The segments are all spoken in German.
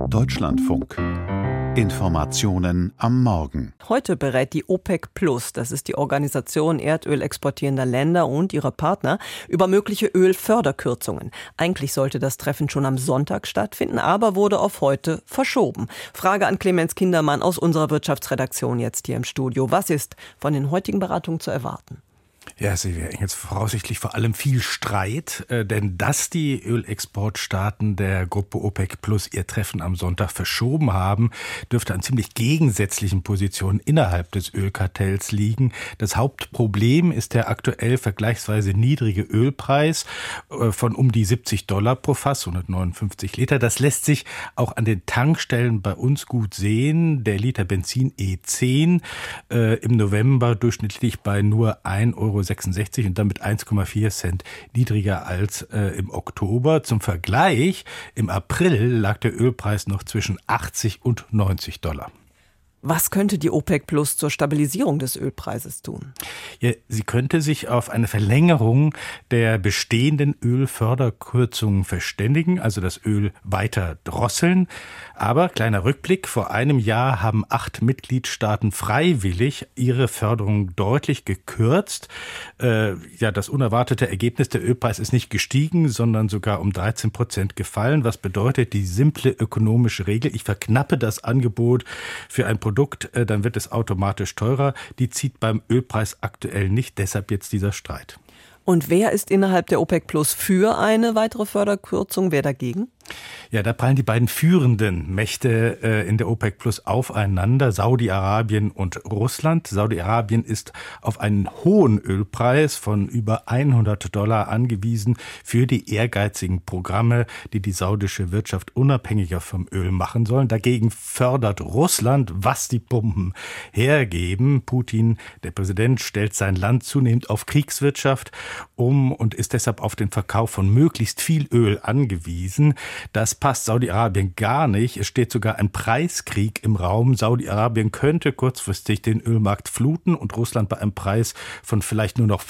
Deutschlandfunk. Informationen am Morgen. Heute berät die OPEC Plus, das ist die Organisation Erdöl exportierender Länder und ihrer Partner, über mögliche Ölförderkürzungen. Eigentlich sollte das Treffen schon am Sonntag stattfinden, aber wurde auf heute verschoben. Frage an Clemens Kindermann aus unserer Wirtschaftsredaktion jetzt hier im Studio. Was ist von den heutigen Beratungen zu erwarten? Ja, Sie werden jetzt voraussichtlich vor allem viel Streit, denn dass die Ölexportstaaten der Gruppe OPEC Plus ihr Treffen am Sonntag verschoben haben, dürfte an ziemlich gegensätzlichen Positionen innerhalb des Ölkartells liegen. Das Hauptproblem ist der aktuell vergleichsweise niedrige Ölpreis von um die $70 pro Fass, 159 Liter. Das lässt sich auch an den Tankstellen bei uns gut sehen. Der Liter Benzin E10 im November durchschnittlich bei nur 1,66 € und damit 1,4 Cent niedriger als im Oktober. Zum Vergleich, im April lag der Ölpreis noch zwischen 80 und $90. Was könnte die OPEC Plus zur Stabilisierung des Ölpreises tun? Ja, sie könnte sich auf eine Verlängerung der bestehenden Ölförderkürzungen verständigen, also das Öl weiter drosseln. Aber, kleiner Rückblick, vor einem Jahr haben 8 Mitgliedstaaten freiwillig ihre Förderung deutlich gekürzt. Das unerwartete Ergebnis, der Ölpreis ist nicht gestiegen, sondern sogar um 13% gefallen. Was bedeutet die simple ökonomische Regel? Ich verknappe das Angebot für ein Produkt, dann wird es automatisch teurer. Die zieht beim Ölpreis aktuell nicht, deshalb jetzt dieser Streit. Und wer ist innerhalb der OPEC Plus für eine weitere Förderkürzung, wer dagegen? Ja, da prallen die beiden führenden Mächte in der OPEC Plus aufeinander, Saudi-Arabien und Russland. Saudi-Arabien ist auf einen hohen Ölpreis von über $100 angewiesen für die ehrgeizigen Programme, die die saudische Wirtschaft unabhängiger vom Öl machen sollen. Dagegen fördert Russland, was die Pumpen hergeben. Putin, der Präsident, stellt sein Land zunehmend auf Kriegswirtschaft um und ist deshalb auf den Verkauf von möglichst viel Öl angewiesen. Das passt Saudi-Arabien gar nicht. Es steht sogar ein Preiskrieg im Raum. Saudi-Arabien könnte kurzfristig den Ölmarkt fluten und Russland bei einem Preis von vielleicht nur noch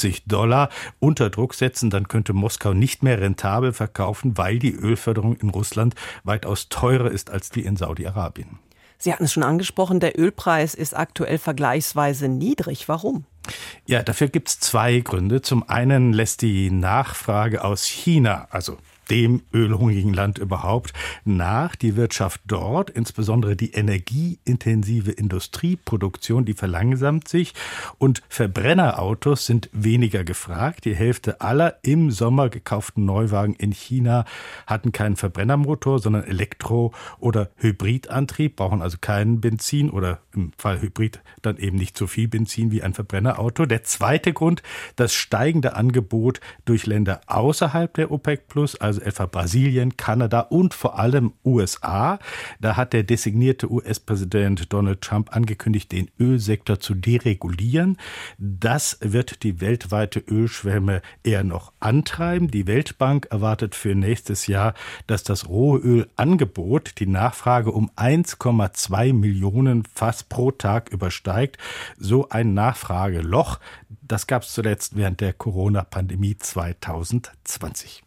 $50 unter Druck setzen. Dann könnte Moskau nicht mehr rentabel verkaufen, weil die Ölförderung in Russland weitaus teurer ist als die in Saudi-Arabien. Sie hatten es schon angesprochen, der Ölpreis ist aktuell vergleichsweise niedrig. Warum? Ja, dafür gibt es 2 Gründe. Zum einen lässt die Nachfrage aus China, also dem ölhungrigen Land überhaupt, nach. Die Wirtschaft dort, insbesondere die energieintensive Industrieproduktion, die verlangsamt sich und Verbrennerautos sind weniger gefragt. Die Hälfte aller im Sommer gekauften Neuwagen in China hatten keinen Verbrennermotor, sondern Elektro- oder Hybridantrieb, brauchen also keinen Benzin oder im Fall Hybrid dann eben nicht so viel Benzin wie ein Verbrennerauto. Der zweite Grund, das steigende Angebot durch Länder außerhalb der OPEC Plus, also etwa Brasilien, Kanada und vor allem USA. Da hat der designierte US-Präsident Donald Trump angekündigt, den Ölsektor zu deregulieren. Das wird die weltweite Ölschwemme eher noch antreiben. Die Weltbank erwartet für nächstes Jahr, dass das Rohölangebot die Nachfrage um 1,2 Millionen Fass pro Tag übersteigt. So ein Nachfrageloch, das gab es zuletzt während der Corona-Pandemie 2020.